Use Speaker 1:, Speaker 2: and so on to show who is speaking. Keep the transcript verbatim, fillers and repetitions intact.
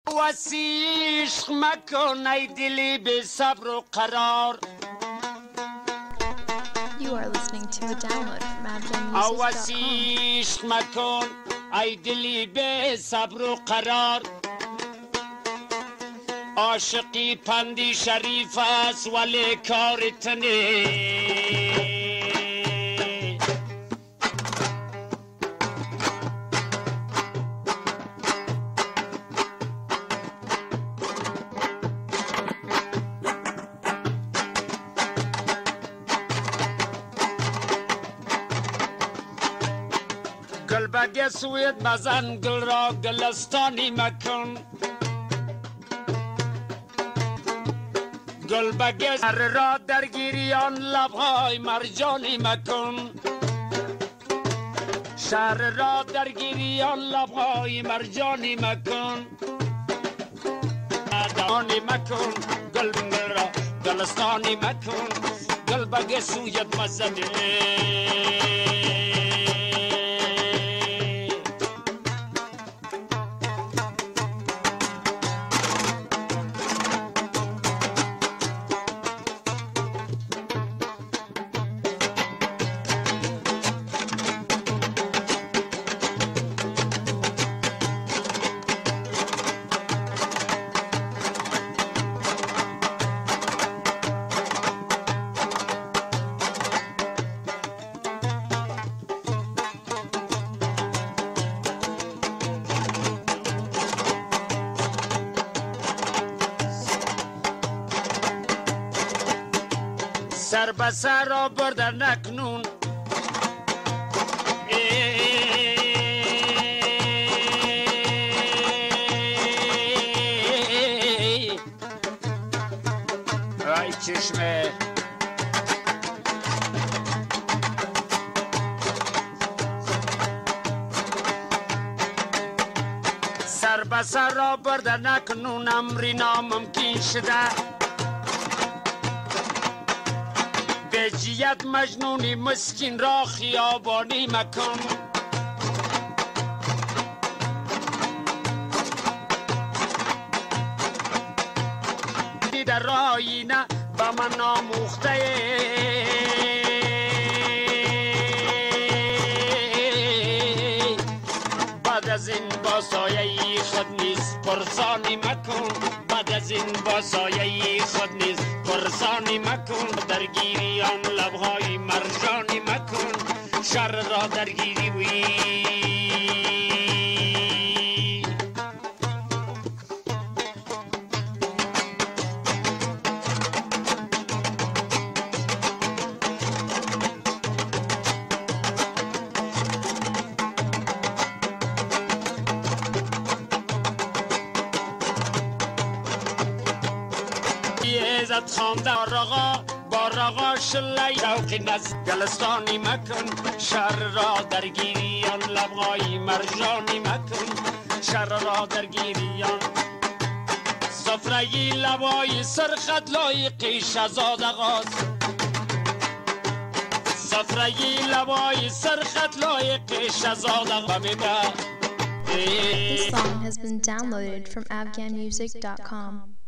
Speaker 1: وسیش مکن ای دلی به صبر و قرار.
Speaker 2: You are listening to a download from abjam music dot com.
Speaker 1: وسیش مکن ای دلی به صبر و قرار. عاشقی پندی شریف است ولی کار تنه. گل بگه سویت بزن گل را گلستانی مکن. گل بگه سر را درگیری آن لبهای مرجانی مکن. شهر را درگیری آن لبهای مرجانی مکن. دانی مکن گل گل را گلستانی مکن. گل بگه سویت بزن سر به سر را بردن اکنون. ای چشمه سر به سر را بردن اکنون امری ناممکن شده. بجیت مجنونی مسکین را خیابانی مکن. در آینه با من آموخته بعد از این با سایه خود نیست پرسانی مکن. بعد از این با سایه خود نیست پرسانی مکن. درگیری آن لبهای مرجانی مکن. شر را درگیری وی عزت خانده رقا با رقا شلی شوقی نز گلستانی مکن. شر را درگیری آن لبهای مرجانی مکن. شر را درگیری آن صفرگی لبای سرخط لایقی شزاد آغاز. صفرگی لبای سرخط لایقی شزاد آغاز.
Speaker 2: This song has been downloaded from abjam music dot com.